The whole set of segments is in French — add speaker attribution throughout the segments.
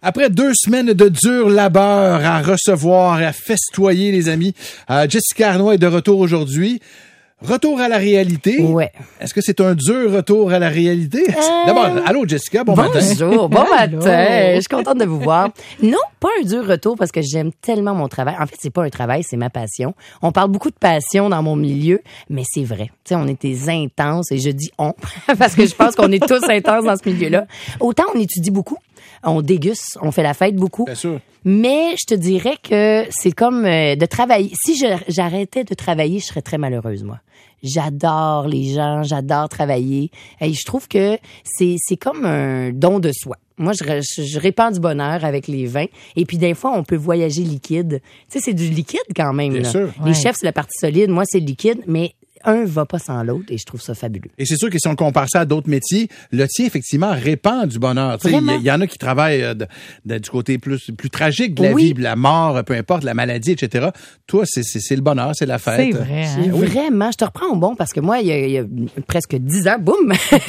Speaker 1: Après 2 semaines de dur labeur à recevoir et à festoyer, les amis, Jessica Arnois est de retour aujourd'hui. Retour à la réalité.
Speaker 2: Ouais.
Speaker 1: Est-ce que c'est un dur retour à la réalité? D'abord, allô Jessica, bon matin.
Speaker 2: Bonjour, bon matin. Je suis contente de vous voir. Non, pas un dur retour parce que j'aime tellement mon travail. En fait, c'est pas un travail, c'est ma passion. On parle beaucoup de passion dans mon milieu, mais c'est vrai. Tu sais, on est des intenses et je dis on parce que je pense qu'on est tous intenses dans ce milieu-là. Autant on étudie beaucoup, on déguste, on fait la fête beaucoup.
Speaker 1: Bien sûr.
Speaker 2: Mais je te dirais que c'est comme de travailler. Si j'arrêtais de travailler, je serais très malheureuse, moi. J'adore les gens, j'adore travailler. Et je trouve que c'est comme un don de soi. Moi, je répands du bonheur avec les vins. Et puis, des fois, on peut voyager liquide. Tu sais, c'est du liquide quand même.
Speaker 1: Bien
Speaker 2: là.
Speaker 1: sûr.
Speaker 2: Les chefs, c'est la partie solide. Moi, c'est le liquide. Mais un va pas sans l'autre et je trouve ça fabuleux.
Speaker 1: Et c'est sûr que si on compare ça à d'autres métiers, le tien, effectivement, répand du bonheur. Il y en a qui travaillent du côté plus tragique de la vie, la mort, peu importe, la maladie, etc. Toi, c'est le bonheur, c'est la fête.
Speaker 3: C'est vrai. Hein?
Speaker 2: Vraiment, je te reprends au bon parce que moi, il y a presque 10 ans, boum,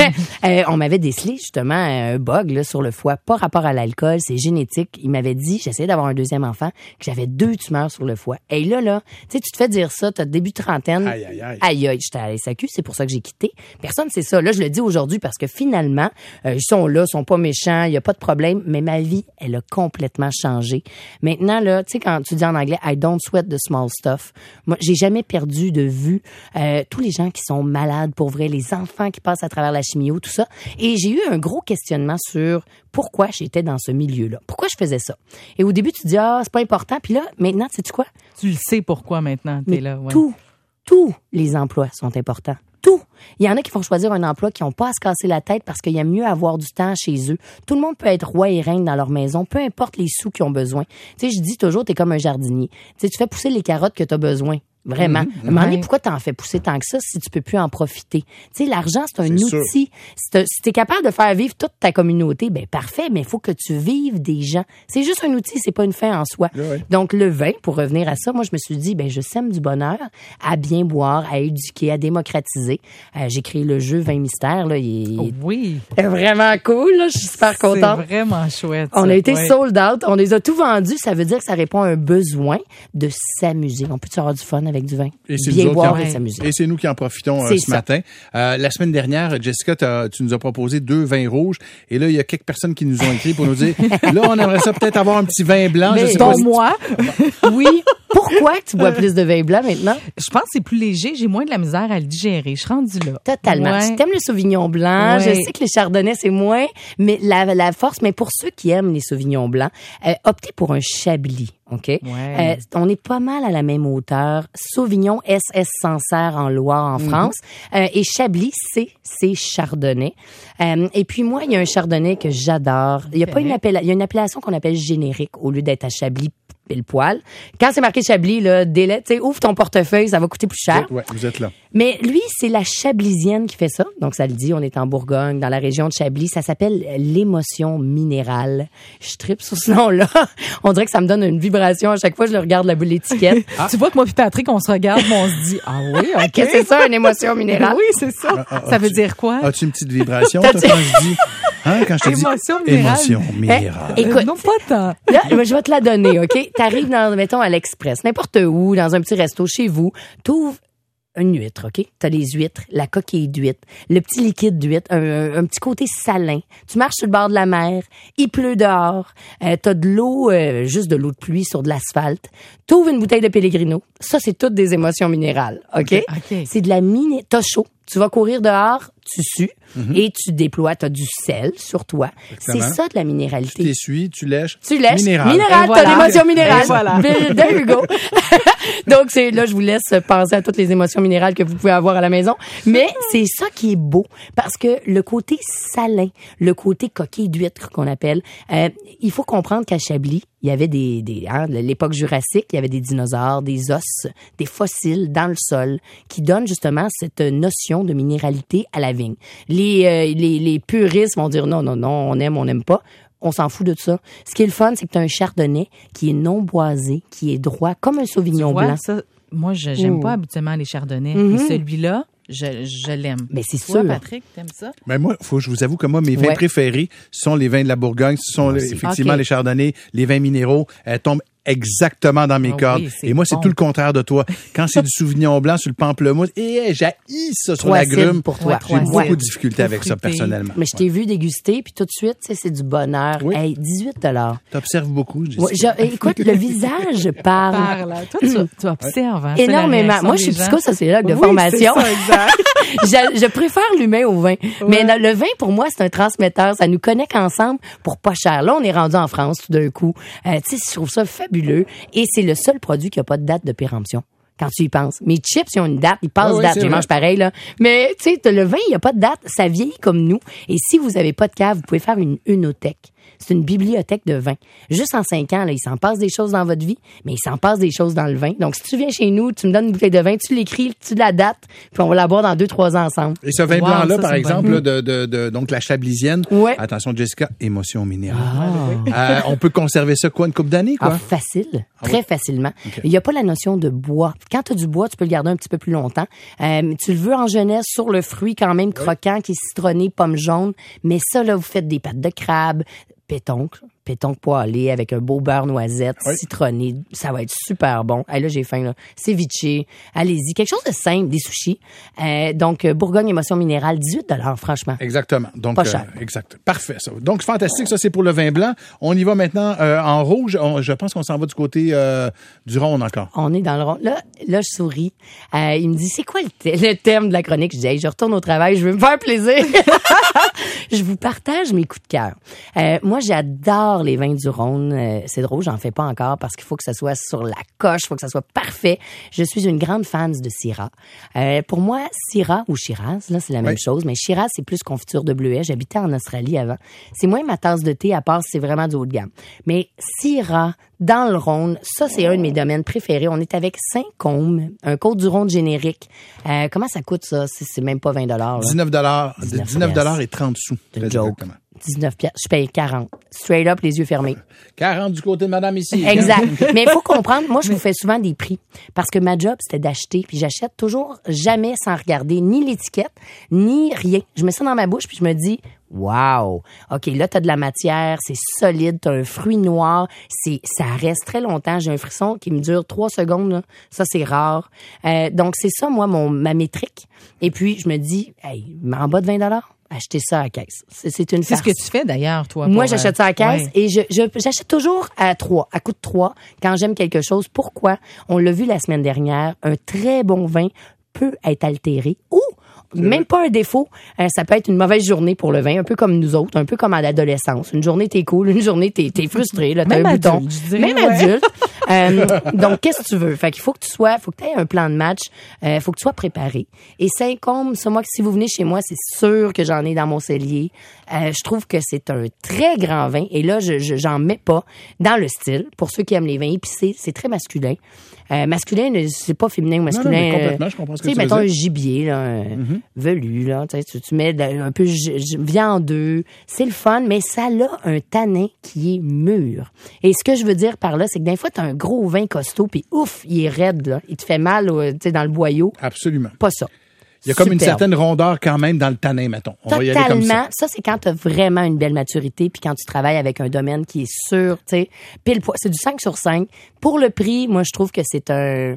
Speaker 2: on m'avait décelé justement un bug là, sur le foie, pas rapport à l'alcool, c'est génétique. Il m'avait dit, j'essayais d'avoir un deuxième enfant, que j'avais 2 tumeurs sur le foie. Et là, tu sais, tu te fais dire ça, t'as début de trentaine. Aïe, j'étais à la SAQ, c'est pour ça que j'ai quitté. Personne sait ça. Là, je le dis aujourd'hui parce que finalement, ils sont là, ils sont pas méchants, il y a pas de problème, mais ma vie, elle a complètement changé. Maintenant, là, tu sais, quand tu dis en anglais, I don't sweat the small stuff, moi, j'ai jamais perdu de vue tous les gens qui sont malades, pour vrai, les enfants qui passent à travers la chimio, tout ça. Et j'ai eu un gros questionnement sur pourquoi j'étais dans ce milieu-là. Pourquoi je faisais ça? Et au début, tu te dis, c'est pas important. Puis là, maintenant, sais-tu quoi?
Speaker 3: Tu le sais pourquoi maintenant, t'es là. Ouais.
Speaker 2: Tous les emplois sont importants. Tout. Il y en a qui font choisir un emploi qui n'ont pas à se casser la tête parce qu'il aiment mieux avoir du temps chez eux. Tout le monde peut être roi et reine dans leur maison, peu importe les sous qu'ils ont besoin. Tu sais, je dis toujours, t'es comme un jardinier. Tu sais, tu fais pousser les carottes que t'as besoin. Vraiment. À un moment donné, pourquoi t'en fais pousser tant que ça si tu peux plus en profiter? Tu sais, l'argent, c'est un outil. Si t'es capable de faire vivre toute ta communauté, ben parfait, mais il faut que tu vives des gens. C'est juste un outil, c'est pas une fin en soi.
Speaker 1: Oui.
Speaker 2: Donc, le vin, pour revenir à ça, moi, je me suis dit, ben je sème du bonheur à bien boire, à éduquer, à démocratiser. J'ai créé le jeu Vin Mystère, là. Il est vraiment cool, là. Je suis super contente.
Speaker 3: C'est vraiment chouette.
Speaker 2: On a été sold out. On les a tout vendus. Ça veut dire que ça répond à un besoin de s'amuser. On peut avoir du fun avec du vin.
Speaker 1: Et c'est
Speaker 2: bien boire et s'amuser.
Speaker 1: Et c'est nous qui en profitons ce matin. La semaine dernière, Jessica, tu nous as proposé 2 vins rouges. Et là, il y a quelques personnes qui nous ont écrit pour nous dire, là, on aimerait ça peut-être avoir un petit vin blanc.
Speaker 3: Mais
Speaker 1: je sais
Speaker 3: bon,
Speaker 1: pas
Speaker 3: moi.
Speaker 2: Oui. Pourquoi tu bois plus de vin blanc maintenant?
Speaker 3: Je pense que c'est plus léger. J'ai moins de la misère à le digérer. Je suis rendue là.
Speaker 2: Totalement.
Speaker 3: Ouais.
Speaker 2: Tu aimes le Sauvignon blanc.
Speaker 3: Ouais.
Speaker 2: Je sais que les Chardonnays, c'est moins. Mais la force, mais pour ceux qui aiment les Sauvignons blancs, optez pour un Chablis. OK?
Speaker 3: Ouais.
Speaker 2: On est pas mal à la même hauteur. Sauvignon, SS Sancerre en Loire, en France. Et Chablis, c'est Chardonnay. Et puis moi, il y a un Chardonnay que j'adore. Il y a pas il y a une appellation qu'on appelle générique au lieu d'être à Chablis pile poil. Quand c'est marqué Chablis, là, délai, tu sais, ouvre ton portefeuille, ça va coûter plus cher.
Speaker 1: Ouais, vous êtes là.
Speaker 2: Mais lui, c'est la Chablisienne qui fait ça. Donc, ça le dit, on est en Bourgogne, dans la région de Chablis. Ça s'appelle l'émotion minérale. Je tripe sur ce nom-là. On dirait que ça me donne une vibration à chaque fois que je regarde l'étiquette.
Speaker 3: Tu vois que moi puis Patrick, on se regarde, mais on se dit, ah oui, OK.
Speaker 2: Qu'est-ce que c'est ça, une émotion minérale?
Speaker 3: Oui, c'est ça. Ça veut dire quoi?
Speaker 1: As-tu une petite vibration, toi, quand je dis... quand je te
Speaker 3: Émotion
Speaker 1: dis
Speaker 3: minérale.
Speaker 1: émotion minérale.
Speaker 2: Écoute,
Speaker 3: non, pas tant.
Speaker 2: là, je vais te la donner, OK? T'arrives mettons, à l'Express, n'importe où, dans un petit resto chez vous, t'ouvres une huître, OK? T'as les huîtres, la coquille d'huître, le petit liquide d'huître, un petit côté salin. Tu marches sur le bord de la mer, il pleut dehors, t'as de l'eau, juste de l'eau de pluie sur de l'asphalte. T'ouvres une bouteille de Pellegrino. Ça, c'est toutes des émotions minérales, OK? C'est de la t'as chaud. Tu vas courir dehors, tu sues et tu déploies, t'as du sel sur toi.
Speaker 1: Exactement.
Speaker 2: C'est ça de la minéralité.
Speaker 1: Tu t'essuies, tu lèches.
Speaker 2: Minérale,
Speaker 3: voilà.
Speaker 2: t'as l'émotion minérale.
Speaker 3: Voilà.
Speaker 2: There you go. Donc, là, je vous laisse penser à toutes les émotions minérales que vous pouvez avoir à la maison. Mais c'est ça qui est beau. Parce que le côté salin, le côté coquille d'huître qu'on appelle, il faut comprendre qu'à Chablis, il y avait l'époque jurassique, il y avait des dinosaures, des os, des fossiles dans le sol qui donnent justement cette notion de minéralité à la vigne. Les puristes vont dire non, on n'aime pas. On s'en fout de ça. Ce qui est le fun, c'est que tu as un chardonnay qui est non boisé, qui est droit, comme un sauvignon blanc.
Speaker 3: Ça, moi, j'aime pas habituellement les chardonnays. Mais celui-là, je l'aime.
Speaker 2: Mais c'est
Speaker 3: Toi,
Speaker 2: sûr.
Speaker 3: Patrick, t'aimes ça?
Speaker 1: Ben moi, je vous avoue que moi, mes vins préférés sont les vins de la Bourgogne. Ce sont effectivement les chardonnays, les vins minéraux. Elles tombent exactement dans mes cordes.
Speaker 3: Oui,
Speaker 1: et moi, c'est tout le contraire de toi. Quand c'est du Sauvignon blanc sur le pamplemousse, j'haïs ça sur l'agrume.
Speaker 2: Pour toi.
Speaker 1: J'ai beaucoup de difficultés avec ça, personnellement.
Speaker 2: Mais je t'ai vu déguster, puis tout de suite, c'est du bonheur.
Speaker 1: Oui.
Speaker 2: Hey, 18
Speaker 1: T'observes beaucoup,
Speaker 2: écoute, le visage parle.
Speaker 3: Toi, tu observes. Hein,
Speaker 2: énormément. Moi, je suis psychosociologue de formation.
Speaker 3: C'est ça, exact.
Speaker 2: je préfère l'humain au vin. Mais le vin, pour moi, c'est un transmetteur. Ça nous connecte ensemble pour pas cher. Là, on est rendu en France tout d'un coup. Tu sais, je trouve ça fabuleux. Et c'est le seul produit qui a pas de date de péremption. Quand tu y penses. Mes chips, ils ont une date, ils passent date, je les mange pareil, là. Mais, tu sais, le vin, il n'y a pas de date, ça vieillit comme nous. Et si vous avez pas de cave, vous pouvez faire une œnothèque. C'est une bibliothèque de vin. Juste en 5 ans, là, il s'en passe des choses dans votre vie, mais il s'en passe des choses dans le vin. Donc, si tu viens chez nous, tu me donnes une bouteille de vin, tu l'écris, tu la dates, puis on va la boire dans 2-3 ans ensemble.
Speaker 1: Et ce vin blanc-là, par exemple, donc la chablisienne.
Speaker 2: Ouais.
Speaker 1: Attention, Jessica, émotion minérale. On peut conserver ça, une couple d'années, quoi?
Speaker 2: Facile. Très facilement. Okay. Il n'y a pas la notion de bois. Quand tu as du bois, tu peux le garder un petit peu plus longtemps. Tu le veux en jeunesse sur le fruit quand même croquant, qui est citronné, pomme jaune. Mais ça, là, vous faites des pâtes de crabe, pétoncle poêlé avec un beau beurre noisette, citronné. Ça va être super bon. Hey, là, j'ai faim, là. Ceviche. Allez-y. Quelque chose de simple, des sushis. Donc, Bourgogne Émotion Minérale, 18 $, franchement.
Speaker 1: Exactement. Donc,
Speaker 2: pas cher.
Speaker 1: Exact. Parfait, ça. Donc, fantastique. Ça, c'est pour le vin blanc. On y va maintenant en rouge. Je pense qu'on s'en va du côté du Rhône encore.
Speaker 2: On est dans le Rhône. Là, je souris. Il me dit, c'est quoi le thème de la chronique? Je dis, hey, je retourne au travail. Je veux me faire plaisir. Je vous partage mes coups de cœur. Moi, j'adore les vins du Rhône. C'est drôle, j'en fais pas encore parce qu'il faut que ça soit sur la coche, il faut que ça soit parfait. Je suis une grande fan de Syrah. Pour moi, Syrah ou Shiraz, là, c'est la même chose, mais Shiraz, c'est plus confiture de bleuet. J'habitais en Australie avant. C'est moins ma tasse de thé, à part si c'est vraiment du haut de gamme. Mais Syrah, dans le Rhône, ça, c'est un de mes domaines préférés. On est avec Saint-Côme, un Côte-du-Rhône générique. Comment ça coûte, ça? C'est même pas 20 $. Là.
Speaker 1: 19 $ et 30 sous.
Speaker 2: C'est une joke. 19 piastres. Je paye 40. Straight up, les yeux fermés.
Speaker 1: 40 du côté de madame ici.
Speaker 2: Exact. Mais il faut comprendre, moi, je vous fais souvent des prix. Parce que ma job, c'était d'acheter. Puis j'achète toujours jamais sans regarder ni l'étiquette, ni rien. Je mets ça dans ma bouche, puis je me dis, wow! OK, là, t'as de la matière, c'est solide, t'as un fruit noir, ça reste très longtemps. J'ai un frisson qui me dure 3 secondes, là. Ça, c'est rare. Donc, c'est ça, moi, ma métrique. Et puis, je me dis, hey, en bas de 20 $, acheter ça à la caisse. C'est une farce.
Speaker 3: C'est ce que tu fais d'ailleurs, toi.
Speaker 2: Moi, j'achète ça à la caisse et j'achète toujours à coût de 3 quand j'aime quelque chose. Pourquoi? On l'a vu la semaine dernière, un très bon vin peut être altéré ou même pas un défaut. Ça peut être une mauvaise journée pour le vin, un peu comme nous autres, un peu comme à l'adolescence. Une journée, t'es cool, une journée, t'es frustré, là, t'as un bouton. Même adulte. Donc, qu'est-ce que tu veux? Fait qu'il faut que tu aies un plan de match, faut que tu sois préparé. Et Saint-Côme, ça, moi, si vous venez chez moi, c'est sûr que j'en ai dans mon cellier. Je trouve que c'est un très grand vin. Et là, j'en mets pas dans le style. Pour ceux qui aiment les vins épicés, c'est très masculin. Masculin, c'est pas féminin ou masculin.
Speaker 1: Non, mais complètement, je comprends ce que tu veux dire.
Speaker 2: Mettons un gibier, là, velu, là, tu mets un peu viandeux. C'est le fun, mais ça a un tanin qui est mûr. Et ce que je veux dire par là, c'est que des fois, t'as un gros vin costaud, puis ouf, il est raide, là. Il te fait mal, tu sais, dans le boyau.
Speaker 1: Absolument.
Speaker 2: Pas ça.
Speaker 1: Il y a comme une certaine rondeur quand même dans le tanin, mettons. On va y aller comme ça.
Speaker 2: Ça, c'est quand tu as vraiment une belle maturité puis quand tu travailles avec un domaine qui est sûr, tu sais, pile poids. C'est du 5 sur 5. Pour le prix, moi, je trouve que c'est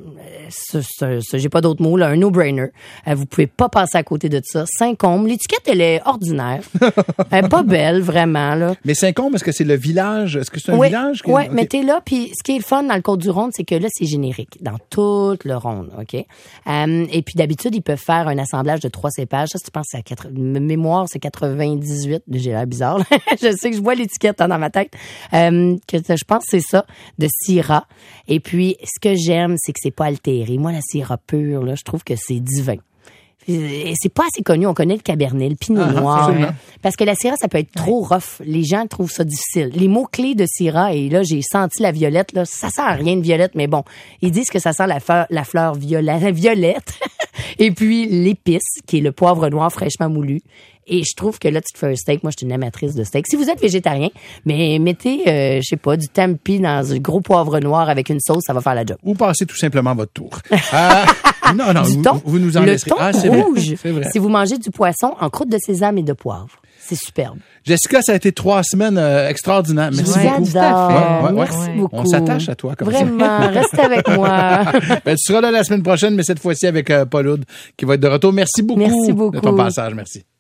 Speaker 2: j'ai pas d'autres mots, là, un no-brainer. Vous pouvez pas passer à côté de ça. Saint-Côme, l'étiquette, elle est ordinaire. Elle est pas belle, vraiment, là.
Speaker 1: Mais Saint-Côme, est-ce que c'est le village? Est-ce que c'est un village?
Speaker 2: Oui, mais t'es là, puis ce qui est le fun dans le Côte-du-Rhône, c'est que là, c'est générique. Dans toute le Rhône, OK? Et puis, d'habitude, ils peuvent faire un assemblage de 3 cépages. Ça, tu penses, mémoire, c'est 98. J'ai l'air bizarre. Je sais que je vois l'étiquette dans ma tête. Je pense que c'est ça, de Syrah. Et puis, ce que j'aime, c'est que c'est pas altéré. Moi, la Syrah pure, là, je trouve que c'est divin. Et c'est pas assez connu. On connaît le Cabernet, le Pinot Noir.
Speaker 1: Absolument.
Speaker 2: Parce que la Syrah, ça peut être trop rough. Les gens trouvent ça difficile. Les mots-clés de Syrah, et là, j'ai senti la violette, là. Ça sent rien de violette, mais bon. Ils disent que ça sent la fleur violette. Et puis, l'épice, qui est le poivre noir fraîchement moulu. Et je trouve que là, tu te fais un steak. Moi, je suis une amatrice de steak. Si vous êtes végétarien, mais mettez, je sais pas, du tampi dans un gros poivre noir avec une sauce, ça va faire la job.
Speaker 1: Ou passez tout simplement votre tour. Non,
Speaker 2: du thon,
Speaker 1: vous nous en
Speaker 2: le
Speaker 1: laisserez.
Speaker 2: thon
Speaker 1: C'est
Speaker 2: rouge.
Speaker 1: C'est vrai.
Speaker 2: Si vous mangez du poisson en croûte de sésame et de poivre. C'est superbe.
Speaker 1: Jessica, ça a été 3 semaines extraordinaires. Merci beaucoup.
Speaker 2: J'adore. Merci beaucoup.
Speaker 1: On s'attache à toi comme
Speaker 2: Vraiment,
Speaker 1: ça.
Speaker 2: reste avec moi.
Speaker 1: Tu seras là la semaine prochaine, mais cette fois-ci avec Paul Oud qui va être de retour. Merci beaucoup,
Speaker 2: Merci beaucoup
Speaker 1: de ton passage. Merci.